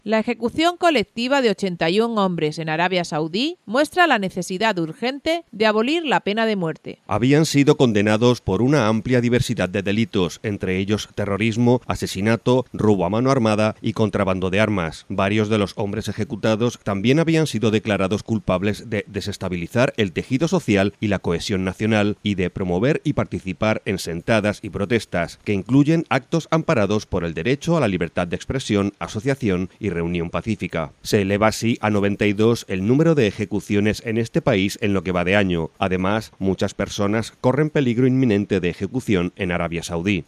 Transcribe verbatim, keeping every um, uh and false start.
La ejecución colectiva de ochenta y un hombres en Arabia Saudí muestra la necesidad urgente de abolir la pena de muerte. Habían sido condenados por una amplia diversidad de delitos, entre ellos terrorismo, asesinato, robo a mano armada y contrabando de armas. Varios de los hombres ejecutados también habían sido declarados culpables de desestabilizar el tejido social y la cohesión nacional y de promover y participar en sentadas y protestas, que incluyen actos amparados por el derecho a la libertad de expresión, asociación y reunión pacífica. Se eleva así a noventa y dos el número de ejecuciones en este país en lo que va de año. Además, muchas personas corren peligro inminente de ejecución en Arabia Saudí.